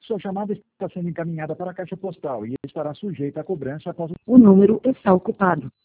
Sua chamada está sendo encaminhada para a caixa postal e estará sujeita a cobrança após O número está ocupado.